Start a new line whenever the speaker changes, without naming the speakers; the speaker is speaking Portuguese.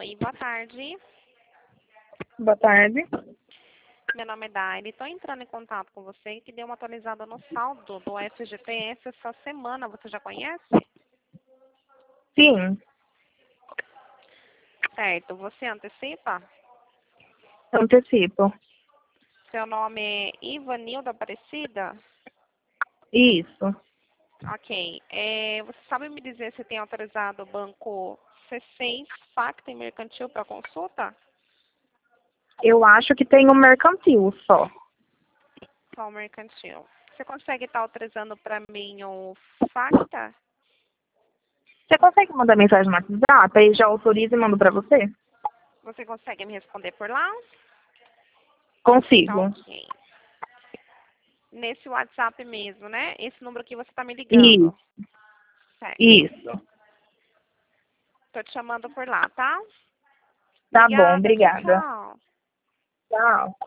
Oi, boa tarde.
Boa tarde.
Meu nome é Daire. Estou entrando em contato com você que deu uma atualizada no saldo do FGTS essa semana. Você já conhece?
Sim,
Certo. Você antecipa?
antecipo.
Seu nome é Ivanilda Aparecida?
Isso.
Ok. Você sabe me dizer se tem autorizado o banco C6 Facta Mercantil para consulta?
Eu acho que tem um mercantil só.
Só o mercantil. Você consegue estar autorizando para mim o Facta?
Você consegue mandar mensagem no WhatsApp? Aí já autoriza e mando pra você?
Você consegue me responder por lá? Tá
Consigo.
ok. Nesse WhatsApp mesmo, né? Esse número que você está me
Isso.
ligando. Certo.
Isso.
Tô te chamando por lá, tá?
Tá bom,
Obrigada. Tchau,
obrigada.
tchau.
Tchau.